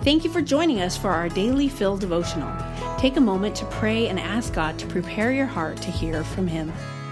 Thank you for joining us for our Daily Fill devotional. Take a moment to pray and ask God to prepare your heart to hear from Him.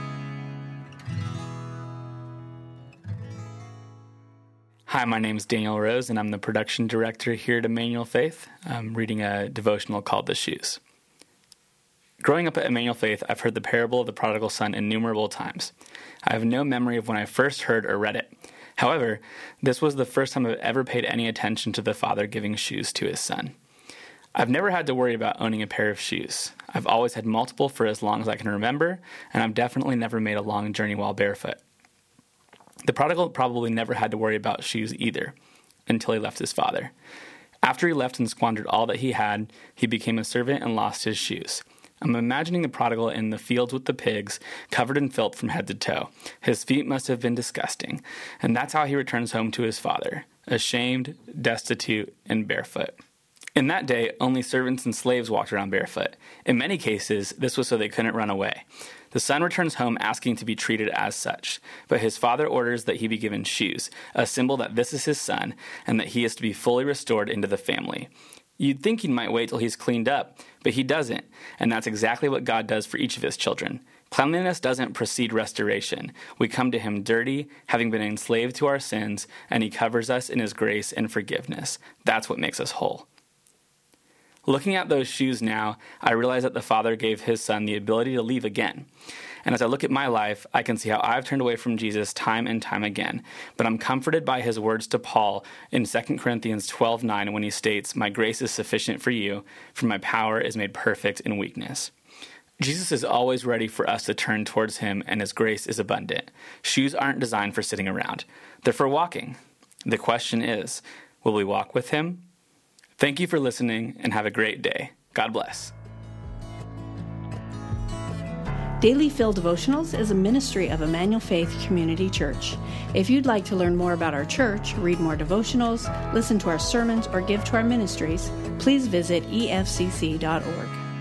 Hi, my name is Daniel Rose, and I'm the production director here at Emmanuel Faith. I'm reading a devotional called The Shoes. Growing up at Emmanuel Faith, I've heard the parable of the prodigal son innumerable times. I have no memory of when I first heard or read it. However, this was the first time I've ever paid any attention to the father giving shoes to his son. I've never had to worry about owning a pair of shoes. I've always had multiple for as long as I can remember, and I've definitely never made a long journey while barefoot. The prodigal probably never had to worry about shoes either, until he left his father. After he left and squandered all that he had, he became a servant and lost his shoes. I'm imagining the prodigal in the fields with the pigs, covered in filth from head to toe. His feet must have been disgusting, and that's how he returns home to his father, ashamed, destitute, and barefoot. In that day, only servants and slaves walked around barefoot. In many cases, this was so they couldn't run away. The son returns home asking to be treated as such, but his father orders that he be given shoes, a symbol that this is his son, and that he is to be fully restored into the family. You'd think he might wait till he's cleaned up, but he doesn't, and that's exactly what God does for each of his children. Cleanliness doesn't precede restoration. We come to him dirty, having been enslaved to our sins, and he covers us in his grace and forgiveness. That's what makes us whole. Looking at those shoes now, I realize that the Father gave his Son the ability to leave again. And as I look at my life, I can see how I've turned away from Jesus time and time again. But I'm comforted by his words to Paul in 2 Corinthians 12:9 when he states, "My grace is sufficient for you, for my power is made perfect in weakness." Jesus is always ready for us to turn towards him, and his grace is abundant. Shoes aren't designed for sitting around. They're for walking. The question is, will we walk with him? Thank you for listening, and have a great day. God bless. Daily Fill Devotionals is a ministry of Emmanuel Faith Community Church. If you'd like to learn more about our church, read more devotionals, listen to our sermons, or give to our ministries, please visit efcc.org.